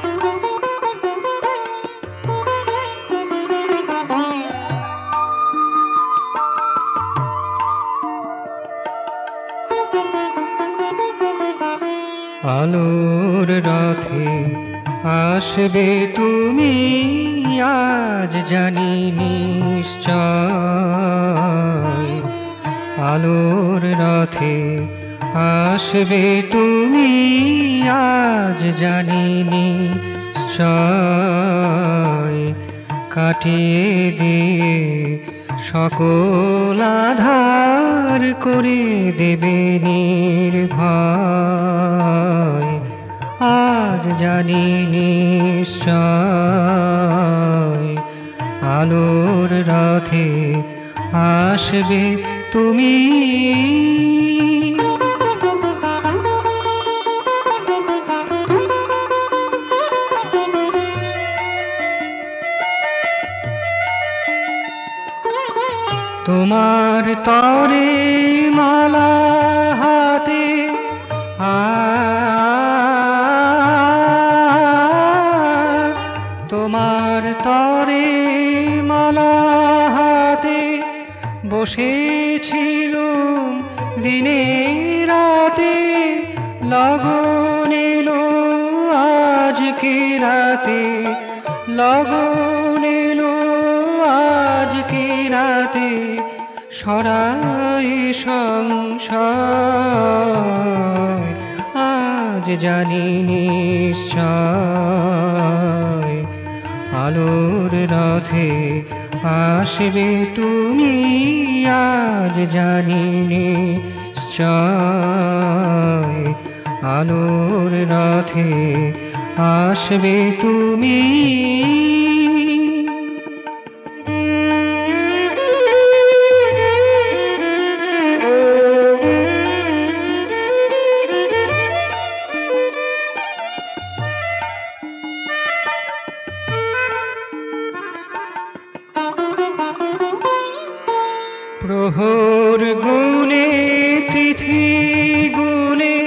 আলোর রথে আসবে তুমি আজ জানি নিশ্চয়। আলোর রথে আসবে তুমি আজ জানি নিশ্চয়। কাটিয়ে দিয়ে সকল আধার করে দেবে নির্ভয়। আজ জানি নিশ্চয় আলোর রথে আসবে তুমি। তোমার তরে মালা হাতে তোমার তরে মালা হাতে বসেছিল দিনে রাতে। লগন এলো আজকে রাতে, লগন এলো আজকে রাতে। সরাই সংশয় আজ জানি নিশ্চয়। আলোর রথে আসবে তুমি আজ জানি নিশ্চয়। আলোর রথে আসবে তুমি। প্রহর গুনে তিথি গুনে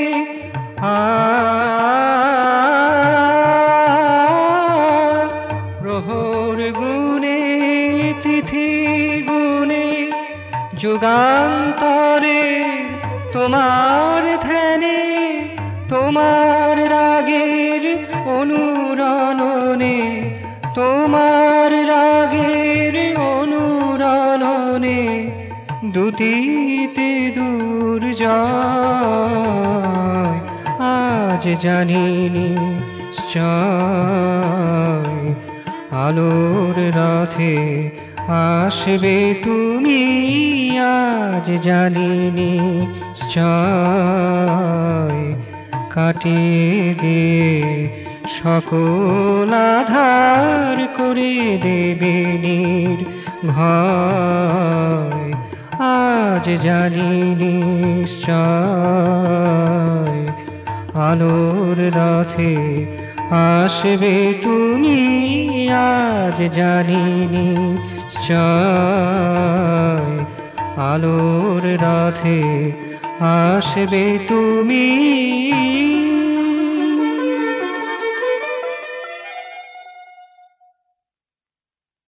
প্রহর গুনে তিথি গুনে যুগান্তরে তোমার ধ্যানে, তোমার রাগের অনুরণনে, তোমার রাগের অনুরণনে। দুতিতে দুর্জয় আজ জানি নিশ্চয়। আলোর রথে আসবে তুমি আজ জানি নিশ্চয়। কাটিয়ে দিয়ে সকল আধার করে দেবে নির্ভয়। আজ জানি নিশ্চয় আলোর রথে আসবে তুমি আজ জানি নিশ্চয়। আলোর রথে আসবে তুমি।